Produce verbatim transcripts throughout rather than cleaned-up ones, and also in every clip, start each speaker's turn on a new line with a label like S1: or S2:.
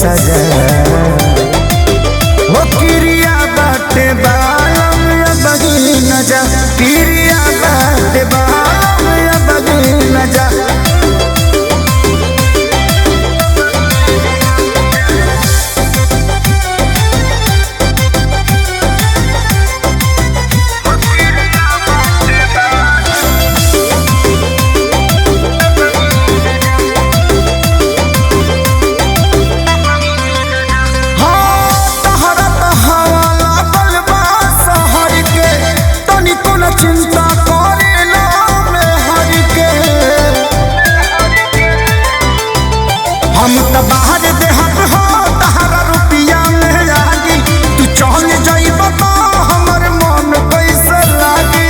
S1: सजा वो किरिया बाटे बालम या बगी न जा किरिया बाटे बालम या बगी न जा चिंता करे ना में हर के हम त बाहर देहत हो तहरा रुपया में लागी तू चल जाइब तो हमर मन कैसे लागी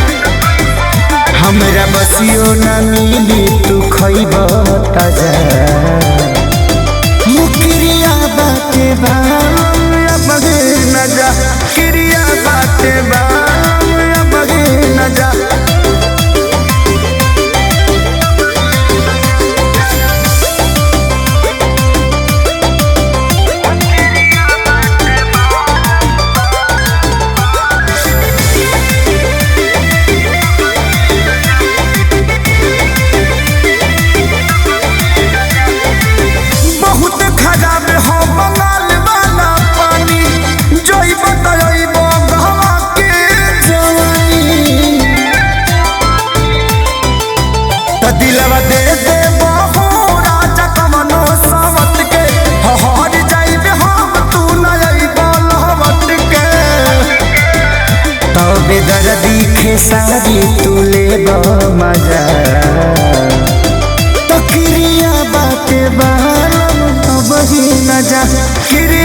S1: हमरा बसियो ना मिली तू खइब ताजा मुकिरिया बाटे बालम या बगे न जा किरिया बाटे बालम या बगे न जा बहुत खराब हो बंगाल वाला पानी जोई बताई बंगवा के जवानी त दिलवा दे दे बहु राजा कमनो सावत के हर जाइबे हम तू न आइब लहवत के तबे दर्दी खेसारी तू लेब मजा तो किरिया बाटे बालम तो बही न जा किरिया